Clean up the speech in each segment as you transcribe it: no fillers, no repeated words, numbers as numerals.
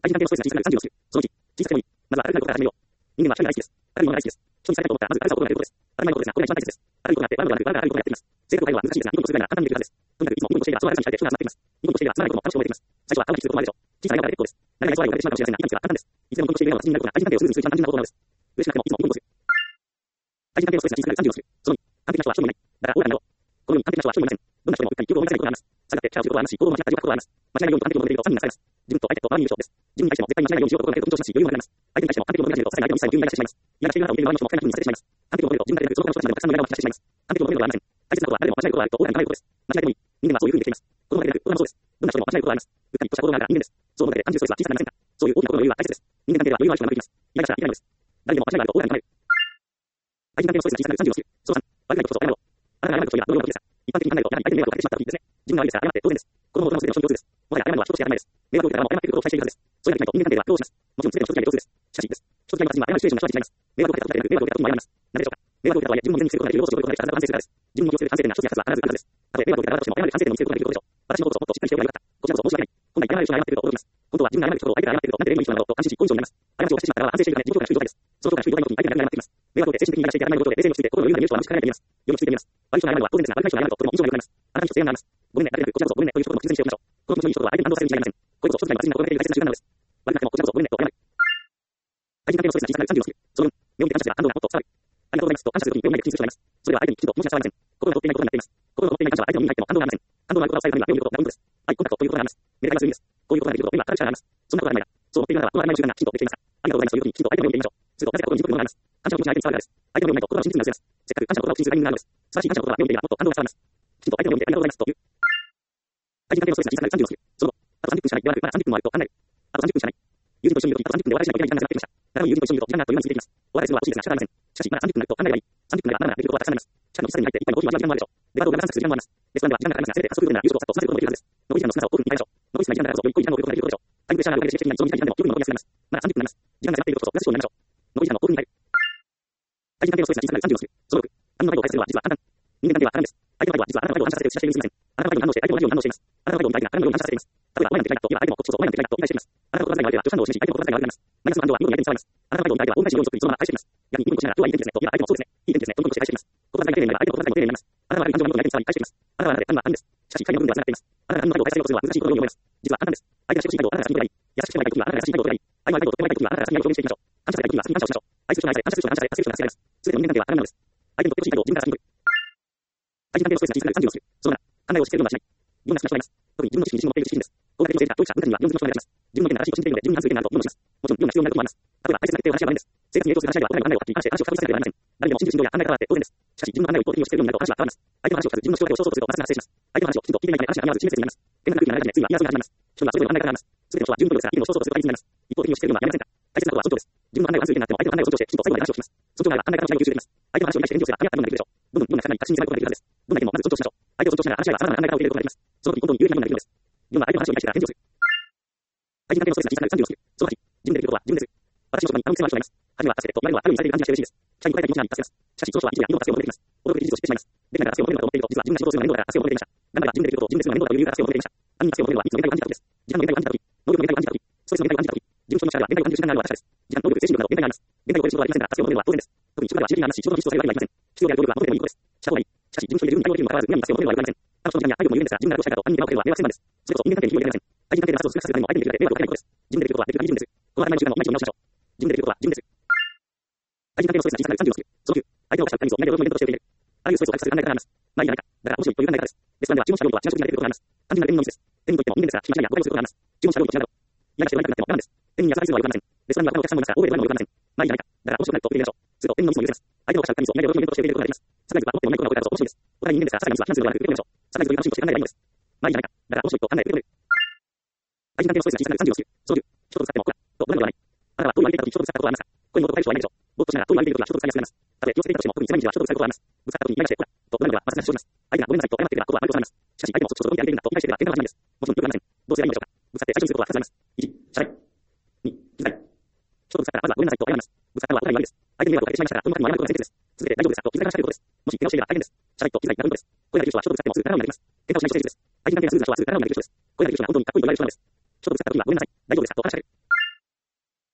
愛人関係のストレスが小さくなる30をする。その1、小さくてもいい。まずはあることから始めよう。人間はある意味大好きです。ある意味大好きです。人にされたと思ったら、まずあるさを心がけることです。当たり前のことですが、これが一番大切です。あることがあって、悪いことがある、悪いことがあっています。正確な会話は難しいですが、ニコニコするぐらいなら簡単にできるはずです。とにかくいつもニコニコしていれば、その話に対して人が集まっています。ニコニコしていれば、集まらないことも楽しく覚えていきます。最初は会話に気づくこともあるでしょう。小さな笑顔が出てくることです。何かに将来を出てしまうかもしれませんが、いいことは簡単です。いつでもニコニコしているような私になることが、愛人関係をするにする一番単純なことなのです。嬉しくなくてもいつもニコニコする。愛人関係のストレスが小さくなる30をする。その2、完璧な人は一人もいない。だから、オーラになろう。このように完璧な人は一人もいません。どんな人でも一回記憶を思い出せないことがあります。したがって、チャラをすることはありますし、行動を間違ったことはあります。間違いないようにと完璧を求めていると3人がされます。自分と相手と周りに優勝です。自分に対しても絶対に間違いないようにしようと心がけると緊張しますし、余裕もなくなります。相手に対しても完璧を求め始めると、さらに相手の一切を急に乱してしまいます。嫌なしている肌を見ている周りの人も不快な気分にさせてしまいます。完璧を求めると自分だけでなく、その他の人たちまでもたくさんの笑顔を引き出してしまいます。完璧を求めるのではありません。大切なことは誰でも間違えることがあるとオーラに変えることです。間違えてもいい。人間はそういうふうにできています。子供だけでなく、大人もそうです。どんな人でも間違えることはあります。うっかりとした行動があるから人間です。そう思うだけで単純ストレスは小さくなりませんか。そういう大きなことの余裕は大切です。人間関係では余裕のある人が長くいます。イライラしたらいけないのです。誰でも間違いがあるとオーラに変える。相手関係のストレスが小さくなる30をする。その3、悪いことこそ謝ろう。あなたが謝ることや同僚のことですが、一般的に考えると、やはり相手に迷惑をかけてしまった時ですね。自分が悪いですから謝って当然です。子供も大人もすべての人共通です。もはや謝るのは人として当たり前です。迷惑を受けたらもう謝ってくることを期待しているはずです。そういうのができないと人間関係では苦労します。もちろんすべての人と共通です。しかし、です。人との私には謝るシチュエーションが生じてしまいます。迷惑をかけたことでなく、迷惑を受けたことにも謝ります。なぜでしょうか。迷惑を受けたとはいえ、自分も自然に防ぐことができる、労をすることができたら反省するからです。自分も要求する反省点や一つや二つは必ずあるはずです。たとえ迷惑を受けた側としても、謝る反省点を見せることができることでしょう。私のことをもっとしっかりしておけばよかった。こちらこそ申し訳ない。本来謝る人が謝っていると驚きます。本当は自分が謝る人ほど相手が謝っていると、なんて礼儀のいい人なのだろうと安心し、根性になります。過ちを犯してしまった側は反省しているため、自己評価が低い状態です。その評価が低い状態の時に相手が何が謝っています。迷惑を受けて精神的に謝していたら謝ることで冷静に落ち着いて、心の余裕が見える人は無視かられています。世に落ち着いています。悪い人が謝るのは当然ですが、悪い人が謝るととても印象が良くなります。あなたにと声援があります。ごめんね、誰でなく、こちらこそごめんねという一言の口にしておきましょう。この気持ちのいい人は相手に感動させるに違いありません。これこそ一つに私には心がけている大切な習慣なのです。悪くなくてもこちらこそごめんねと謝る。相手関係のストレスが小さくなる30をする。その4、目を見て感謝すれば感動がもっと伝わる。ありがとうございますと感謝するとき目を見て口にする人がいます。それは相手にきちんと申し訳ありません。心が乗っていないことになっています。心が乗っていない感謝は相手の耳に入っても感動がありません。感動があることは伝えるためには目を見ることがポイントです。アイコンタクトということがあります。目がする意味です。こういうことができると目が明るくなります。そんなことはないだ。そう思っているならば、この曖昧な習慣がきちんとできていますか。ありがとうございますというふうにきちんと相手の目を見てみましょう。するとなぜか心に自分のものがあります。感謝の気持ちが相手に伝わるからです。相手の目を見ないと心が真実になります。せっかく感謝の言葉を口にするタイミングがあるのです。素晴らしい感謝の言葉は目を見ていればもっと感動が伝わります。きちんと相手の目を見てありがとうございますという。相手関係のストレスが小さくなる30をする。その後、あと30分しかない。ではなく、まだ30分もあると考える。あと30分しかない。友人と一緒にいるとき、あと30分でお笑いしないといけない時間が迫ってきました。誰も友人と一緒にいると時間があっという間に過ぎていきます。お笑いするのは欲しいですが仕方ありません。しかし、まだ30分になると考えればいい。30分ではまだまだできることはたくさんあります。社会の一切に入って一杯のコーヒーを味わう時間もあるでしょう。デパートを長さくする時間もあります。レストランでは時間がかかりますが、せめて加速度なら優勝をさっとさせることもできるはずです。残り時間の少なさを5分に変えましょう。残り少ない時間だからこそより濃い時間を送ることができることでしょう。タイムプレッシャーがあるおかげで刺激的な一度短い時間でも気分の残りやすくなります。まだ30分になります。時間が迫っていることこそ同じようになりましょう。残り時間を5分に変える。相手関係のストレスが小さくなる30をする。その6、他人の態度を返すのは実は簡単。人間関係は簡単です。相手の態度は実はあなたの態度を反射させて打ち出しているにすぎません。あなたの態度に反応して相手も同じように反応しています。あなたの態度に相手があなたのように反射させています。例えば、お前なんて嫌いだと言えば相手もこっちこそお前なんて嫌いだと理解しています。あなたの心遣いが相手は女子反応を示し、相手も心遣いが悪くなります。マイナスの反応は見事に相手に伝わります。あなたの態度に相手は恩返しのようにそっくりそのまま返しています。逆にニコニコしながら今日はいい天気ですねと言えば相手もそうですね。いい天気ですねとニコニコして返しています。心遣いが丁寧になれば相手も心遣いも丁寧になります。あなたは悪い感情を見事に相手に伝わり返しています。あなたはあなたで他人は他人です。しかし、二人の部分では繋がっています。あなたが他人の態度を返させようとするのは難しいことのように思います。実は簡単です。相手がしてほしい態度をあなたがしてみればいい。優しくしてもらいたい時はあなたが優しい態度を取ればいい。相手の相手をとってもらいたい時はあなたが優しい態度を表現していきましょう。感謝されたい時には先に感謝をしましょう。愛する人が愛され、感謝する人が感謝され、助ける人が助けられます。すべての人間関係はあなたなのです。相手にとってほしい態度を自分から先に取る。相手関係のストレスが小さくなる30をする。その7、考えをしつけるのはしない。自分が好きな人がいます。特に自分の知識に自信を持っている知識人です。こうだけの政治家、教育者、部下には4つの人がいます。自分の意見が正しいと信じているので、自分に反する意見があると議論します。もちろん、議論が必要になることもあります。例えば、大切な決定を話し合う場面です。生活に影響する話し合いは、お互いの考えをはっきり話して話を深掘りせなければなりません。誰でも信じる信条や考え方はあって当然です。しかし、自分の考えを一方的に押し付けるようになると話は変わります。相手の話を深く自分の主張だけをそうそうすると摩擦が発生します。相手の話をきちんと聞いていないため話が噛み合わず、親切になります。変な空気が流れ始め、次は言い争いが始まります。人にはそれぞれの考え方があります。すべての人は自分のことですが、意見をそうそうとする対立になります。一方的に押し付けるのはやめませんか。大切なことは尊重です。自分の考えを反する意見があっても相手の考えを尊重して、きちんと最後まで話を聞きます。尊重があれば考え方の違いを吸収できます。相手の話を理解して炎上すれば噛み合ったものができるでしょう。どんどん仲間に確信に迫ることができるはずです。どんな意見もまず尊重しましょう。相手を尊重しながら話し合いは様々な考え方を入れることができます。その時本当に有利なものができるのです。自分は相手の話を理解してから返事をする。相手関係のストレスが小さくなる30をする。その8、自分でできることは自分でする。私の職場にあの癖のある人がいます。初めは助けてと言われるのはある意味されている感じがして嬉しいです。社員に答えた気持ちが助けます。しかし、その人は一度や二度と助けを求めてきます。驚くべき事実を知ってしまいます。できないから助けを求めるのかと思っていると、実は自分が仕事をするのが面倒だから助けを求めていました。頑張れば自分でできることを自分でするのが面倒だという理由から助けを求めていました。犯人が助けを求めるのはいつも限界を感じた時です。時間の限界を感じた時、能力の限界を感じた時、ストレスの限界を感じた時、自分所の力は限界を感じる時間があるのは確かです。時間、能力、精神力など限界があります。限界を超える仕事はありませんが、助けを求めるのは当然です。特に職場では知識がありますし、仕事の質を下げるわけにはいきません。必要である能力は求めてもいいことです。した方がいい。しかし、自分一人で十分に対応できるにもかかわらず、無理に助けを求めるのは良くありません。他の人の時間や体力も有限ですが、自分が楽をしたいかと他人に迷惑かけるのは迷惑千万です。それこそ人間関係に非を入れません。相手関係で圧を少なくするためにも相手にできるだけ迷惑をかけないことです。自分でできることはできる限り自分でする。この当たり前の習慣も毎日見直しましょう。自分でできることは自分でする。相手関係のストレスが小さくなる30をする。その9、相手を犯したテニスを同じ驚きのイベントとして受け入れる。あらゆるストレスを回復させる考え方があります。まあいいじゃないか。だから面白いという考え方です。レストランでは注文した料理は違う食品が出てくることがあります。単純な天然のミスです。天然といっても人間ですが、失敗したりや誤解をすることがあります。注文した料理と違うだろう。嫌がして笑いたくなっても我慢です。天然に優しするのは良くありません。レストランには他のお客さんもいますから、欧米で笑うのも良くありません。まあいいじゃないか。だから面白くなると受け入れましょう。すると天然のミスも許せます。相手を犯したテニスを同じ驚きのイベントとして受け入れることができます。サプライズは持ってもないことが起こるからこそ面白いです。お互い人間ですから、ささいなミスは非難するのではなく受け入れましょう。サプライズという楽しいことして考えればいいのです。まあいいじゃないか。だから面白いと考えて受け入れる。相手関係のストレスが小さくなる30をする。その10、一言使ってもこら、と無駄ではない。あなたは遠い相手と一言使ったことはありますか。声にもっと返る人はいないでしょう。ぼーっとしながら遠い相手とは一言使いやすくなります。たとえ気をつけていたとしても、特に辛い日は一言使うことはあります。ぶつかった時にイライラしてこら、と無駄ではまずなしをします。相手がごめんなさいと謝っていれば、ここは丸く収まります。しかし相手もそっちこそどう見てあげてるんだと理解していれば喧嘩は始まります。もちろんよくありません。どうすればいいのでしょうか。ぶつかって最初にすることは2つあります。1、謝罪。2、気遣い。一言使ったらまずはごめんなさいと謝ります。ぶつかったのはお互い悪いです。相手に迷惑をかけてしまいましたが、この方にも謝ることが先決です。続けて大丈夫ですかと気遣いからしていることです。もし怪我をしていれば大変です。謝罪と気遣いがポイントです。これができる人は一言使ってもすぐ笑顔になります。喧嘩をしないと誠実です。相手関係がスムーズな人はすぐ笑顔になる人です。これができる人は本当にかっこいいと言われる人なんです。一言使った時はごめんなさい。大丈夫ですかと話しかける。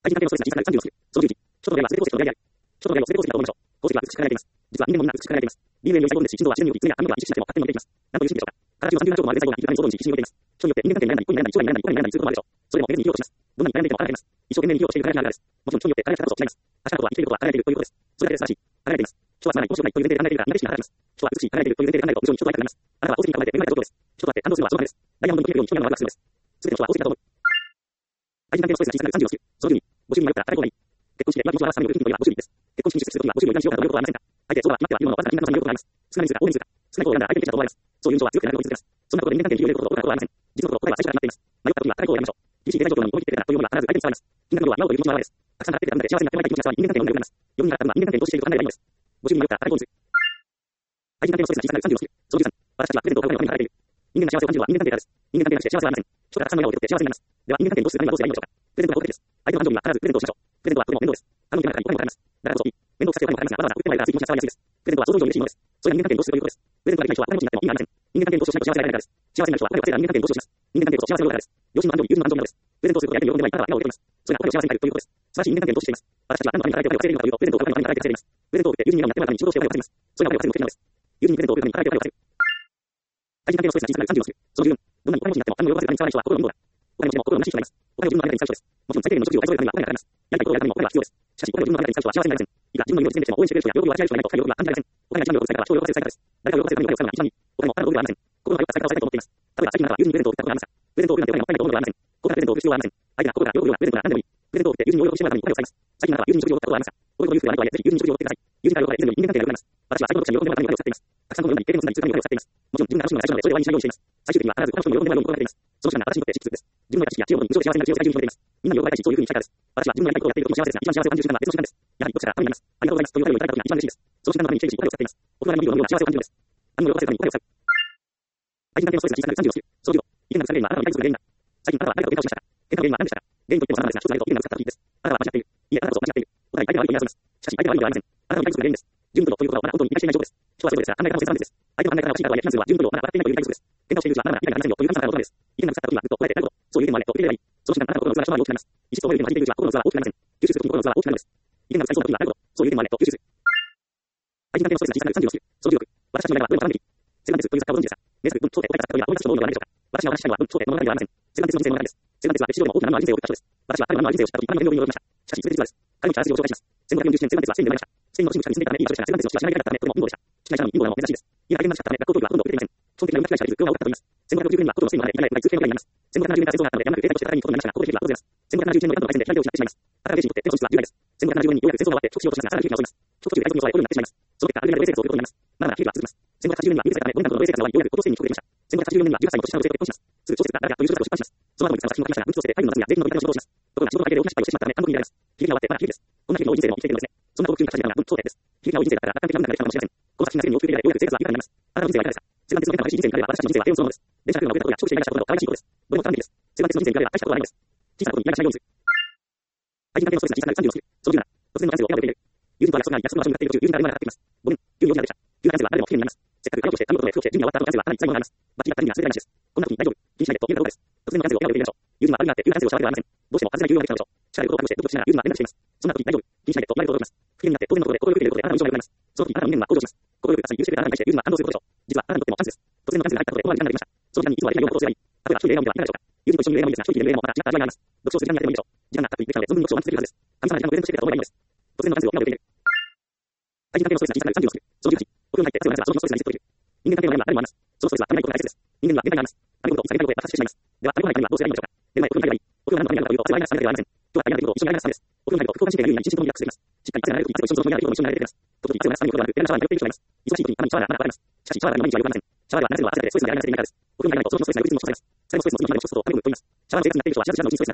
愛人関係のストレスが小さくなる36。その11、諸々の原因は全て功績の問題である。諸々の原因は全て功績の問題である。功績は美しく変えられています。実は人間もみんな美しく変えられています。理由により最高分で心臓は自然により、常や反応は意識しなくても勝手に伸びていきます。何という心理でしょうか。形を30何兆もある細胞が生きるために相当に意識によっています。人によって人間関係にならない、一個にならない、将来にならない、将来にならない、そういうこともあるでしょう。それでも別に生きようとします。どんなに悩んでいても抗えています。一生懸命に生きようとしている彼らにあるからです。もちろん人によって彼らの方と違います。明日のことは生きていることは抗えているということです。それだけで素晴らしい。抗えています。人はつまらない、面白くないという前提で考えているから、みんなで意識が抗えています。人は美しい、抗えているという前提で考えると、非常に人と相手になります。あなたは宝石に囲まれて恵まれた状況です。人となって感動するのはそのためです。ダイヤモンドに溶けるように人には学が必要です。すべての人は宝石だと思う。愛人関係のストレスが小さくなる36。その12、ご主人に迷ったら誰ともない。結婚式で今気持ちを表すためによく聞くというのはご主人です。結婚式に出席するときはご主人をいかにしようかということはありませんか。相手、そうは決まってはいるものをわずかにみんなのためによく考えます。少ない人が多い人が、少ない方を選んだ相手にしたと思われます。そういう印象は強くなるように続けます。そんなことで人間関係に利用できることを僕はありません。実のところ、答えは最初から決まっています。迷ったときは誰かを選びましょう。厳しい経済状況に追い切ってくれたというものは必ず相手に伝わります。金額のは今をという気持ちの表れです。たくさん払ってくれたので幸せになってもらいたい気持ちが伝わり、人間関係の問題を生みます。世になったのは人間関係に投資していると考えればいいのです。ご主人に迷ったら誰とも愛人関係のストレスが小さくなる36。その13、私たちはプレゼントを買うためにお金に払っている。人間が幸せを感じるのは人間関係からです。人間関係なしで幸せはありません。人からたくさんの笑顔を受けて幸せになります。では人間関係にどうするかにはどうすればいいのでしょうか。プレゼントが目的です。相手の感情には必ずプレゼントをしましょう。プレゼントはとても面倒です。頼む手間がかかりお金もかかります。だからこそいい。面倒くさくてお金もかかりますが、わざわざ売ってまいるからつい気持ちが伝わりやすいです。プレゼントは想像以上に嬉しいものです。それが人間関係にどうするということです。プレゼントができない人はお金持ちになっても意味がありません。人間関係にどうしようしないと幸せになれないからです。幸せになる人はお金を稼いだ人間関係にどうしようします。人間関係こそ幸せのからです。両親の安情に友人の安情なのです。プレゼントをすることで相手に喜んでもらい、あなたは笑顔を受けます。それがお金を幸せに変えるということです。素晴らしい人間関係に投資しています。私たちは何のために働いてお金を稼いでいるかというと、プレゼントを買うために働いて稼いでいます。プレゼントを受けて友人に笑顔になってもらうために仕事をしてお金を稼ぎます。それがお金を稼ぐ目的なのです。友人にプレゼントを送るために働いてお金を稼ぐ。愛人関係のストレスが小さくなる36。その14、どんなにお金持ちになっても何も喜ばせる金に使わない人は心の無駄。お金持ちでも心の無しい人がいます。お金を自分のありがたいに使う人です。もちろん最低限の食事を数えるためにはお金がかかります。やりたいことをやるためにもお金は必要です。しかし、お金を自分のありがたいに使う人は幸せになりません。いくら自分の命を全てしても応援してくれる人や喜びを分け合える人がいないと深い喜びは感じられません。お金が一番喜ばせるからは人を喜ばせる才覚です。誰かを喜ばせるためにお金を使うのが一番いい。お金も他の道具ではありません。心が良かった才覚をしたいと思っています。例えば最近あなたは友人にプレゼントを送ったことがありますか。プレゼントを送るなんてお金がもったいないと思うのではありません。ここからプレゼントを送る必要はありません。相手が心が喜ぶようなプレゼントなら何でもいい。プレゼントを送って友人を喜びしてもらうためにお金を使います。最近あなたは友人に食事を送ったことがありますか。こういうことを言う人があなたはぜひ友人に食事を送ってください。友人から喜ばれているのに人間関係が良くなります。私は最後の読者に喜んでもらうためにお金を使っています。たくさん本を読んだり、経験を積んだり、一定の数字に通過にお金を使っています。もちろん自分が話をするのにお金を使っています。もちろん自分が楽しむのが最初なので、それは毎日のようにしています。最終的には必ず他の人に喜んでもらうように心がけています。その手段は私にとって知識です。自分のやった知識や知恵をもとに無償で幸せになる知恵を世界中に広げています。みんなに喜ばれたいし、そういうふうにしたいからです。私は自分のやりたいことをやっていることも幸せですが、一番幸せを感じる瞬間は別の瞬間です。やはり読者がためになります。ありがとうございますというお便りをいただいた時が一番嬉しいです。その瞬間のために一日お金を使っています。大人が見るような幸せを感じるのです。何も喜ばせるためにお金を使う。愛人関係のストレスが小さくなる36。その15、以前の原因はあなたの痛いことが原因だ。最近あなたは何かと喧嘩をしましたか。喧嘩の原因は何でしたか。原因といっても様々ですが、一つあると以前が使った時です。あなたは間違っている。いえ、あなたこそ間違っている。お互い相手は悪いと言い争います。しかし相手は悪いのではありません。あなたの痛いことが原因です。自分ということはあなた本当に理解していない状況です。人はそれぞれですが、考え方も切断です。相手の考え方が欲しいからとはいえ、非難するは自分というあなたが分かっていないという理解不足です。喧嘩をしているうちはあなたが理解がありませんよという神様からの言葉です。意見がぶつかった時はずっと答えてないこと、そういう意見もあれと受け入れればいい。その瞬間あなたの心の器は一回り大きくなります。意識と思える意見を弾いているうちは心の器は大きくなりません。吸収するときに心の器は大きくなるのです。意見がぶつかりそうな時はなるほど、そういう意見もあれと吸収する。愛人関係のストレスが小さくなる36。その16、私たちの夢はどうも絡んでいる。セルガンテスという作家をご存知ですか。名作文頂点を書いた作家がどういった人のものではないでしょうか。私がお話ししたいのは文頂点の物語ではありません。セルガンテスの人生の物語です。セルガンテスは歴史上でも大きな波の人生を送った人です。私は彼の波の人生を知った時、彼の言動に驚きました。しかし、それ実はです。彼のチャージを紹介します。1547年、セルガンテスはスペインで生まれました。スペインの都市に住んでいたため、今としてはセルガンテスの死は知られなかったため、とても貧乏でした。しかし、インドはもう珍しいです。今、大変なしかったため、学校教育はほとんど受けていません。その時の文学会社は学校が多かったと言います。1569年にはほとんどのスペインの中で、今や通勤のようになります。1570年から戦争があったので、やむなく兵隊として戦いに行くことになりましたが、ここで悲劇は訪れます。1571年のイランとの内戦で左手を失ってしまいます。あなたが兵士にとって、手の損失は重大です。1570年にようやく戦争が終わって、帰国しようとしますが、あなたが悲劇が襲います。帰国途中で海賊に襲われ、捕虜になってしまいます。その結果、アルゼンチンで冷戦争を送ることになります。まだまだ悲劇は続きます。1580年には許されたため、5年間の奴隷生活が終わり、ようやく高等生に帰国できました。1584年には18歳の年下の女性と結婚します。すぐ小説家、誰かという小説を出版します。その後も戦は進みましたが、文通して太陽の夏には全員の立派な仕事をします。ところが仕事の関係で大きな失敗をしてしまったため、単独になります。悲劇が終わって、まだ悲劇です。こんな日々の多い人生でも生きているのですね。そんな孤独中に立ち上がるのが文通点です。悲劇が多い人生だったら、楽観的な文化ができたかもしれません。この作品が世間に大きく出て、ようやく生活が豊かになります。あなたの人生はいかがですか。セルガンテスの変化の激しい人生に比べれば、私たちの人生は低温そのものです。電車が来るのを遅れたことや、長期していないしたことなど、可愛らしいことです。どれも絡んでいいです。セルガンテスの人生に比べれば大したことはないのです。小さなことにイライラしないようにする。愛人関係のストレスが小さくなる36。その17、突然の合図を親が受け入れる。友人とは約束があり、約束の場所に向かっている途中、友人から電話がかかってきます。5年、急に用事が出た。急な合図は誰でも不機嫌になります。せっかく彼女として頼むことで服を着て準備が終わった後の合図はかなり最後になります。バッチリだった意味が全てない話です。こんな時に大丈夫、気にしないでと言うのがどうです。突然の合図を親が受け入れましょう。友人は悪意があって急な合図をしたわけではありません。どうしても外せない理由ができたのでしょう。力でことを隠してドキドキしながら友人は連絡しています。そんな時に大丈夫、気にしないでと言われると驚きます。不機嫌になって当然のことで心よく入れることであなたの印象が良くなります。その時あなたの人間は向上します。心よく優しい許してくれたあなたに対して友人は感動することでしょう。実はあなたにとってもチャンスです。突然の合図が入ったことで思わぬ時間ができました。その時間にいつもありがたいようなことをすればいい。例えば一人で笑顔ではいかがでしょうか。友人と一緒に笑顔ですが、一人きりで笑顔もまた違った味わいがあります。読書をする時間にやってもいいでしょう。時間がたっぷりできたので、存分に読書を満喫できるはずです。神様に時間をプレゼントしてくれたと思えばいいのです。突然の合図を親が受け入れる。愛人関係のストレスが小さくなる36。その18、お風呂に入って汗を流せばその日のストレスがリセットできる。人間関係の悩みは誰にもあります。そのストレスはためないことが大切です。人間には限界があります。あることを一切やりたいことで爆発してしまいます。では、あるご飯にはどうすればいいのでしょうか。寝る前、お風呂に入ればいい。お風呂に入るのが何だというと、汗はマイナス3ではありません。今日は大変なことを一緒にやりますです。お風呂に入ると副交感神経が優位になり、心身ともにリラックスできます。しっかり汗が流れるとき、汗を一緒にやると一緒にやると一緒に流れています。時々汗を流すためにことがなく、ベランダシャワーに通っている人がいます。忙しい時にたまにシャワーがなくなります。しかし、シャワーが毎日は良くありません。シャワーが流せるのは汗だけで、ストレスがやり流せていないからです。お風呂に入らないと、そのストレスがいくつにも生じます。最後のストレスの次までの一つと、タメをと言います。シャワーの生活になっている人は、自然と自然のうちにストレスが溜まっています。お風呂に入っていればストレスがきれいになるうちにリセットされます。その日のストレスはその日のうちにリセットされます。その日のストレスはその日のうちにリセットされます。嫌なことがあったらそのシャワーで流すと、シャワーが流れるようになっています。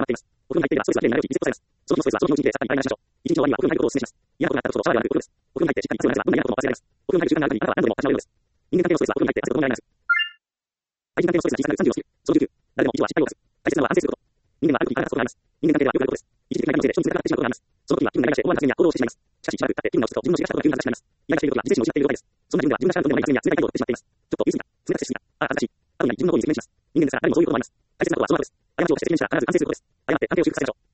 お風呂に入ってしっかり汗を流せば、どんな嫌なことも忘れられます。お風呂に入る習慣がある限り、あなたは何度でも始まるようです。人間関係のストレスはお風呂に入って汗を整えられます。愛人関係のストレスが小さくなる36。その19、誰でも一度は失敗を犯す。大切なのは安静すること。人間はある時に必ずことがあります。人間関係ではよくあることです。一時的な感情で人につながってしまうことがあります。その時には気分がイライラして思わぬ発言や行動をしてしまいます。しかししばらく経って気分が落ちると自分の知らしたことが急になってしまいます。イライラしていることは自制心を失っている状態です。そんな自分では自分が知らんとでもない発言や冷たい態度をとってしまっています。ちょっと言い過ぎた。冷たくしてしすぎた。ああ、恥ずかしい。あるなり自分の方に説明します。人間ですから誰もそういうこともあります。大切なことはその後です。過ちをして責任者は必ず反省することです。謝って関係を修復させましょう。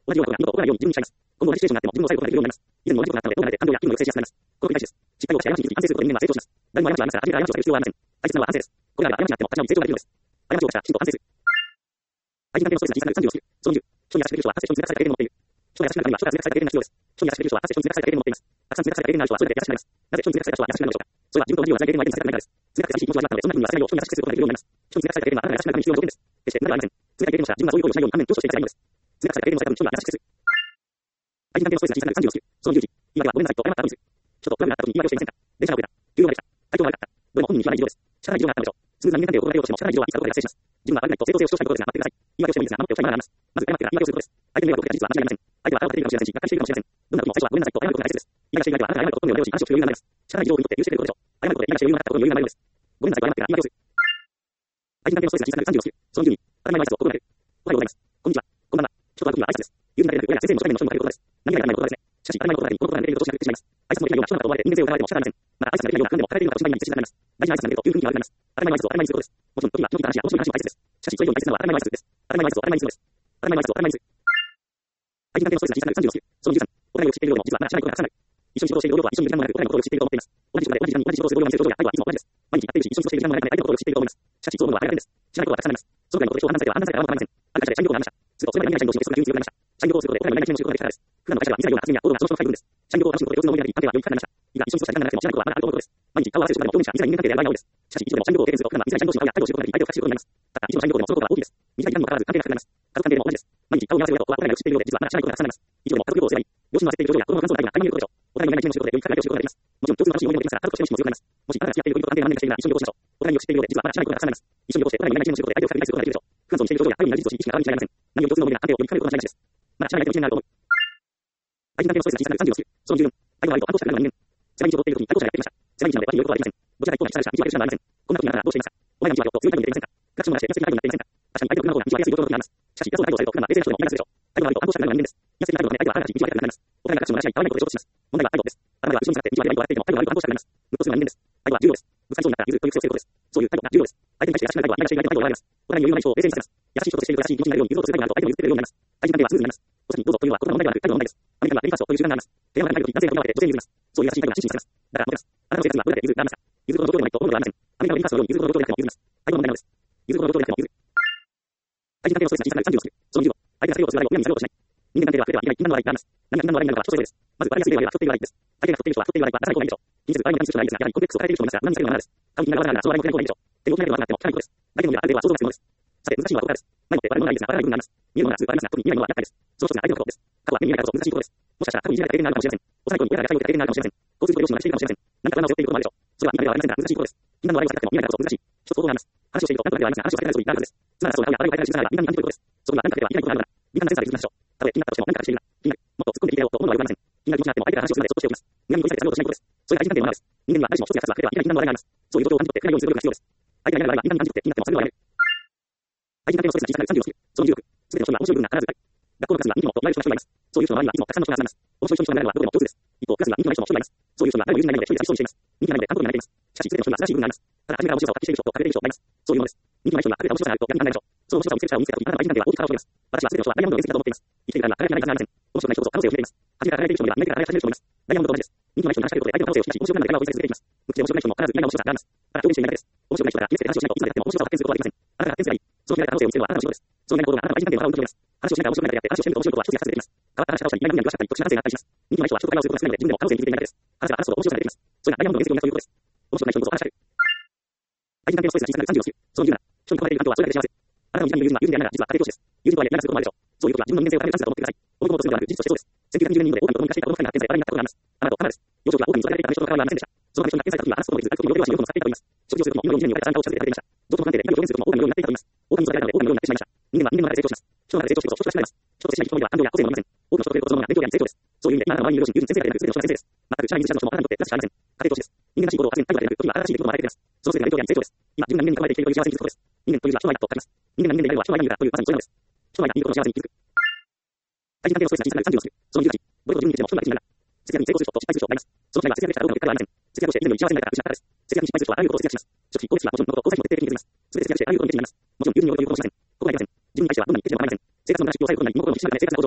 同じようなことが二度と起こらないように準備したいます。今後同じシチュエーションがあっても自分を抑えることができるようになります。以前も同じことがあったので、どうなれ感情や気分の抑制しやすくなります。この繰り返しです。しっかりとした過ちに安定することで人間は成長します。誰も過ちはありますから、過ちを避ける必要はありません。大切なのは反省です。これらが過ちにあっても、過ちに成長ができるのです。過ちをした、きちんと反省する。相手関係のストレスが小さく30をする。その20、人に足がれる人は、発生症に通過された経験を持っている。人や足がれる人は、人が通過された経験が必要です。人に足がれる人は、発生症に通過された経験を持っています。たくさん通過された経験がある人は、それだけ優しくなります。なぜ人に通過された人は優しくなるのでしょうか。それは自分と同じような辛い経験を相手にさせたくないからです。通過された気持ちを味わったので、そんな風にはさせないよう、人に優しくすることができるようになります。人に通過された経験は、あなたが優しくなるために必要な条件です。決して、なぜはありません。通過経験をした自分はそういう行為をしないように、反面、上昇していただきたいのです。通過された経験をした分、人には優しくする。相手関係のストレスが小さく30をする。その10時、言い訳はごめんなさいと謝った後にする。人とトラブルがあった時に言い訳をしていませんか。電車が遅れた。重要がでした。体調が悪かった。どれも本人に言わない事情です。仕方ない事情があったのでしょう。スムーズな人間関係を行えようとしても、仕方ない事情はいつかどこかで発生します。自分が悪くないと正当性を主張したいことですが、待ってください。言い訳をしてもいいですが、守っておきたいものがあります。まず、謝ってから言い訳をすることです。相手の迷惑が実は間違いありません。相手は腹を立てているかもしれませんし、がっかりしているかもしれません。どんな時も最初はごめんなさいと謝ることが大切です。言い訳している相手はあなたが謝ることを本名を利用し、話をする余裕が生まれます。仕方ない事情を言い取って許してくれることでしょう。謝ることで言い訳して余裕がなかったことに余裕が生まれるのです。ごめんなさいと謝ってから言い訳をする。相手関係のストレスが小さく30をする。その10に、当たり前の挨拶を心がける。おはようございます。こんにちは。こんばんは。ちょっとは時には挨拶です。友人だけでなく、親や先生にも初対面の人にもかけることです。何が当たり前のことですね。しかし、当たり前のことなのに、このことができるとしなくてしまいます。挨拶もできないような人なのだと思われて、人間性を疑われても仕方ありません。また、挨拶ができないような何でも抱えているような人になります。大事な挨拶ができるというふうに言われています。当たり前の挨拶を当たり前にすることです。もちろん、時は、時々話や面白い話も大切です。しかし、それより大切なのは当たり前の挨拶です。当たり前の挨拶を当たり前にするのです。当たり前の挨拶を当たり前にする。相手関係のストレスが小さく30をする。その13、お互いを知っているようでも、実はまだ知らないことがたくさんある。一緒に仕事をしている同僚は一緒に時間もなく、お互いのことを知っていると思っています。同じ職場で同じ時間に同じ仕事をする同僚に見せる同僚や相手はいつも同じです。毎日やっているし、一緒に過ごしている時間もないため、相手のことを知っていると思います。しかし、そう思うのは大変です。知らないことがたくさんあります。そのくらいのことで人を判断されては判断されては判断されてはある会社で社員旅行がありました。すると、それまで何々社員同士の接触が急に強くなりました。社員旅行をすることで、お互い何々社員の仕事ができたからです。普段の会社では見せないような発言や行動がその人の深い部分です。社員旅行を楽しむことで共通の思いができ、関係はより深くなりました。いいが、一緒に過ごした時間がなくても知らないことはまだあると思うことです。毎日顔を合わせる瞬間でも共にした見せない人間関係である場合が多いです。しかし、一度でも社員旅行を経験すると、普段は見せない社員同士の会話や態度を知ることができ、相手を深く知ることになります。ただ、一度の社員旅行でもそのことは大きいです。短い期間にもかかわらず関係が深くなります。家族関係でも同じです。毎日顔を合わせる親とはお互いを知っているようで、実はまだ知らないことがたくさんあります。一度でも家族旅行をすればいい。両親の焦っている状況や子供の感想の態度が垣間見えることでしょう。お互いの何々社員の仕事でより深く相手を知ることができます。もちろん、共通の楽しい思い出もできますが、家族としての仕事も強くなります。もし、あなたが付き合っている恋人と関係が何年かしているなら一緒に旅行しましょう。お互いを知っているようで、実はまだ知らないことがたくさんあります。一緒に旅行して、お互いの何々社員の仕事で相手を深く理解することができるでしょう。不安そうにしている状況や頼りになる事実とし、意識があるに違いありません。何より共通の思い出が関係をより深めることが大事です。まだ知らない相手の知恵になると思う。相手関係のストレスが小さく30をする。その10、相手の悪いと反抗したくなる人間。狭い道を通っている時に対抗者がやってきました。狭い道なので私に寄ることはできません。どちらか一方が引きされた。道は手段がありません。こんな時にあなたはどうしていますか。お前の道はよっと強い態度に出ていませんか。クラクションを鳴らして、安い態度になっていませんか。確かに相手の車の方が道は安い状況の時があります。しかし、安い態度をされると、普段は冷静な人でも言い出すでしょう。態度が悪いと反抗したくなる人間です。安い態度のため相手はあなたたちに道を悪くなります。お互いがクラクションを鳴らしたり、合わないことで衝突します。問題は態度です。あなたが後ろに使って道を悪いと笑っていても、態度が悪いと反抗したくなります。ムッとする人間です。態度は重要です。ぶつかりそうになったら譲るという癖をつけることです。そういう態度が重要です。相手に対して優しくない態度は嫌らしい相手の態度を笑います。お互いに余裕のない人を冷静にさせます。優しい人としていると優しい気持ちになるように譲ろうとする態度があると相手も譲ってくれるようになります。相手関係はスムーズになります。お先にどうぞというのは言葉の問題ではなく態度の問題です。アメリカにはデリカストという習慣があります。提案がない時、男性が手を合わせて女性に譲ります。そういう優しい態度が支持されます。だから持てます。あなたの生活にはどれだけ譲るがありますか。譲るほどの状況でもないと温度がありません。アメリカのデリカストのように譲るほどの状況でなくても譲ります。態度の問題なのです。譲るほどの状況でなくても譲る。相手関係のストレスが小さく30をする。その15、相手がされようとする話をむやみにされようとしない。人間関係では触れてはいけない禁断の話題があります。何が禁断の話題なのかは人それぞれです。まず、割りやすい話題は太っている話題です。相手が太っている人は太っている話題は出さない方がいいでしょう。気にせず、割りにする人はいいですが、やはりコンプレックスを抱えている人もいますが、何につけるのは罠です。顔に気になる罠なら、その割りもしない方がいいでしょう。手を大きなければ悪くなっても汚いことです。相手の目はある程度は想像が必要です。さて、難しいのはここからです。前もって割れもないですが、割れない部分があります。見えるものが数個ありますが、特に見えないものは厄介です。その一つが相手のことです。過去は目に見えないからこそ難しいことです。もしかしたら過去にいじられた経験があるかもしれません。幼い頃に親が虐待を受けた経験があるかもしれません。こうすると両親がしているかもしれません。何か罠を背負っていることもあるでしょう。それは今ではありませんが難しいことです。禁断の笑いを避けたくても見えないからこそ難しい。一つ方法があります。話をしていると何とかではありますが、話を避けない人になるはずです。つまりそうなるや笑いを変えたりするならば、みんなに感じることです。そこには何かでは言いたいことがあるなら、みんなのセンサーで気づきましょう。たとえ気になったとしても何かしているな。気になる。もっと突っ込んでいけよと思うのはよくありません。気になる気持ちになっても相手が話をするまでそっとしておきます。南に取り下げてやろうとしないことです。それが愛人関係の罠です。人間には誰しも一つや二つは触れてはいけない禁断の笑いがあります。そういう状況を感じ取って触れないようにする努力が必要です。相手がいない笑いはみんなに感じ取って気になってもそれをやめる。相手関係のストレスが小さく30をする。その16、すべての人には面白い部分が必ずある。学校のクラスには人気もともらえる人がいます。そういう人の周りにはいつもたくさんの人が集まります。面白い人になるのはどこでも共通です。一方、クラスには人気のない人も一人がいます。そういう人には誰も譲れないので一人で優しそうにしています。人気がないので単独になっています。しかし、すべての人には新しい部分があります。ただ、初めから面白さを発揮している人と隠れている人がいます。そういうものです。人気のない人には隠れた面白さがあると逆に考えましょう。その面白さを見せる力を見せたとき、あなたの愛人関係は大きく変わると思います。私はすべての人はダイヤモンドの原石だと思っています。生きているからには輝けないはずがありません。面白くない人こそ可能性を秘めています。初めから輝いている人もいれば、内から輝いている人もいます。ダイヤモンドと同じです。人気のない人に話しかけることで相手の可能性を引き出し、面白くなる会話を繰り返し続けています。無口で面白くない人も必ず意外な面白さがあります。ただ、表現していないだけです。面白くない人から決めつけて話をしないといつまでやっても面白さを発見することはできません。あなたが発見すればいい。その決められた可能性を見せるのはあなたの仕事です。その意外な行動があなたの愛人関係の笑を生むと思います。話をしないから面白くないだけあって、話をしてみると面白いことは一つや二つ出てきます。変わった話し方をしたり、意外な分野に詳しかったり、特殊な感性があったりします。人気のない人は人と会話をすることが少ないので、自分でも可能性に気づいていないだけです。話が話すほど面白さが出てきます。それがダイヤモンドの原石を見たということです。面白くない人にこそ話しかける。相手関係のストレスが小さく30をする。その17、人に囲まれている環境はそれだけで幸せ。あなたの身近にいる友人が友人でありながら実は家庭教師です。友人とはいえ嫌なすることもあるでしょう。そういう時は自分の人間性を高めるチャンスだと思ってください。追い込もうとするのではなく、事実としてそうです。1920年にで大きな子供に貸していた子供2人が天才でバラになったことがあります。あなたと母です。幼少期は大きに育てられていた人の顔はありませんでした。そのため人が天才だときは話すこともできず、外国に両手を足を使っていたと言います。食事をするときも今の20年に言われた参加を近づけて食べていました。情報関係で今の表現するときも大きなようになっていたと言います。大きに育てられたので大きなようになってしまいました。人間は人間の中で成長します。人の中で成長すると人としてられます。人としてしない人には感情や個性もありません。多くの人と触れることそのものが勉強や成長です。そういう意味で今あなたの周りにいる両親、友人、先生だけでなく全ての人が先生です。また、社員、自社の人もあなたにとってプラスしかありません。家庭教師です。人間らしい行動を発言、態度でなく、時には新しい出来事も与えてくれます。そのせいでが勉強や成長です。今、自分が人間に囲まれているという幸せに気づくことです。人間というのは人の愛だと書きます。人間が人間であるのは人の愛がいるからというまさにそういうのです。人の愛がいることの幸せに気づく。相手関係のストレスが小さく30をする。その18、どれほど12日でも人の愛がなら。節約に成功する人と失敗する人がいます。その人は節約したらどうなるかはありません。節約をして以前の幸せになるから失ったからです。節約に失敗する人はあらゆることを節約します。食費、光熱費はもちろん、のことを交際費も徹底的に削ります。すべて節約してあらゆることに徹底になります。もちろん、友人によるということもしません。ここがありません。自分に対してはどんなにケチでも構いません。生活の無駄出費を抑えることなり、身も心も引き締まるため生活が向上します。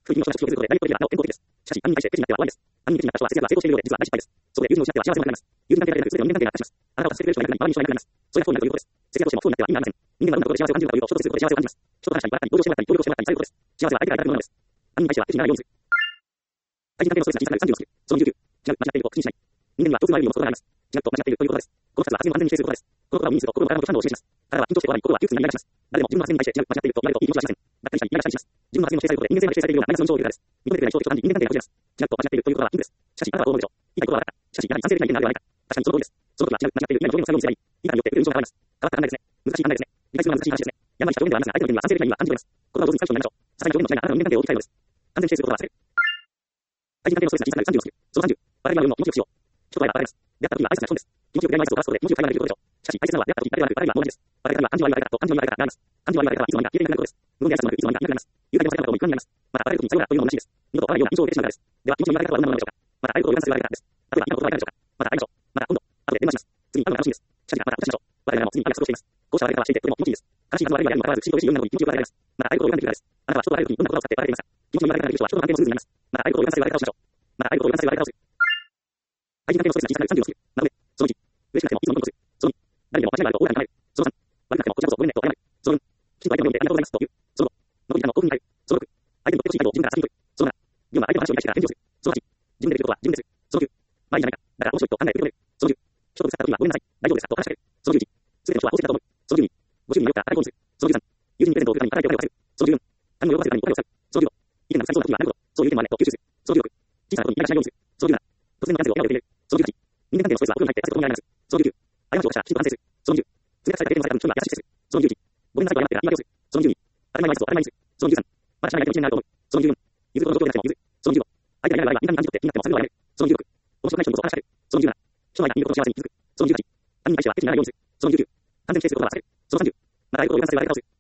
不意の承諾をすることで、大統領が健康的です。しかし、犯人に対して敵になっては怖いです。犯人に敵になった人は節約は成功しているようで、実は大失敗です。そこで友人を失っては幸せをなくなります。友人関係が得られる全ての人間関係が悪化します。あなたを助けてくれる人がいなくなり、周りに人がいなくなります。それが不幸になるということです。節約をしないということです。節約をしても不幸になっては意味がありません。人間がうまくことで幸せを感じるかというと、人との幸せを感じることで人と話したり、相談したり、人と話したり、合ったり、同情してもらったり、協力してもらったり、そういうことです。幸せは相手が与えられるものです。犯人に対しては敵にならないようにする。対人関係のストレスが小さくなる30をする。その19。違う、間違っていると口にしない。人間には共通の愛を持つことがあります。違うと間違っているということです。この2つは発言を完全に否定することです。この言葉を耳にすると心が体のこと反応を示します。体は緊張して終わり、心は窮屈になりがちます。誰でも自分の発言に対して違う、間違っていると言われるといい気持ちはしません。がっかりしたり、イライラしたりします。自分の発言を否定されることで人間性が否定されているようなマイナスの印象を受けるからです。認めてくれない人を人間関係が崩れます。違うと間違っているということは禁です。しかし、あなたはどう思うでしょう。言いたいことは分かった。しかし、やはり賛成できない意見があるではないか。確かにその通りです。その時は違う、間違っている、今の表現を使うようにすればいい。以下によって受ける印象が変わります。変わった考えですね。難しい考えですね。理解するのは難しい話ですね。やんわりした表現ではありますが、相手の意味は賛成できない意味は感じ取れます。言葉を上手に使う人になりましょう。ささやき表現の違いがあなたの人間関係を理解のです。完全に否定することは忘れる。対人関係のストレスが小さくなる30をする。その30、笑い合うようも気持ちよくしよう。人と愛は別れます。出会った時には挨拶が基本です。気持ちよく恋愛挨拶を交わすことで気持ちよく会話ができることでしょう。しかし大切なのは出会った時だけではなく、笑いはも同じです。笑い方には感情の愛がと感情の愛があります。感情の愛がいつの間にか消えていなくなることです。無言で挨拶もなくいつの間にかいなくなります。友人の最後のことも一貫になります。また別れる時にさようなというのも同じです。二度と笑うような印象を受けてしまうからです。では気持ちの言われ方はどんなものでしょうか。また会えることを予感する笑い方です。例えば今のことはいかがでしょうか。また会いましょう。また今度。後で電話します。次に会うのが楽しみです。近々またお茶しましょう。我々も次に会い過ごしています。こうした笑い方はしていてとても気持ちいいです。悲しいはずの笑いにもかかわらず、しんどいし、余韻などに気持ちよく笑えます。また会えることを予感できるからです。あなたは人と会える時にどんな言葉を使って笑えていますか。気持ちの言われ方ができる人は人と関係もスムーズになります。また会えることを予感する笑い方をしましょう。また会えることを予感する笑い方をする。対人関係のストレスが小さくなる30をする。なので、その1、嬉しくなくてもいつもどんどんする。その2、誰にでも間違いがあると大らかになる。その3、悪くなくてもこちらこそごめんねと謝る。その4、きちんと相手の目でありがとうございますと言う。その5、残り時間の興奮になる。その6、相手にとってほしい態度を自分から先に取る。その7、4は相手の話を理解してから返事をする。その8、自分でできることは自分でする。その9、まあいいじゃないか。だから面白いと考えて受け止める。その10、人とぶつかった時にはごめんなさい。大丈夫ですかと話しかける。その11、すべての人は公正だと思う。その12、ご祝儀によっては大根をする。その13、友人にプレゼントを送るために体を手を渡す。その14、他人を喜ばせるためにお金を使う。その15、意見が難しそうな時にはなるほど。そういう意見もあるねと吸収する。その16、小さなことにイライラしないようにする。その17、突然のキャンセルを笑顔で受け入れる。その18、人間関係のストレスは心に入って汗と共に洗い流す。その19、過ちを犯した人と反省する。その20、冷たくされた経験のされた人には優しく接する。その21、ごめんなさいと謝ってから言い訳をする。その22、当たり前の挨拶を当たり前にする。その23、まだ知らない相手の気になると思う。その24、譲ることの状況でなくても譲る。その25、相手がいない場合はみんなに感じ取って気になってもそれをやめる。その26、面白くない人にこそ話しかける。その27、人の間にいることの幸せに気づく。その28、他人に対しては敵にならないようにする。その29、完全に否定することは忘れる。その30、また相手を予感させる笑い方をする。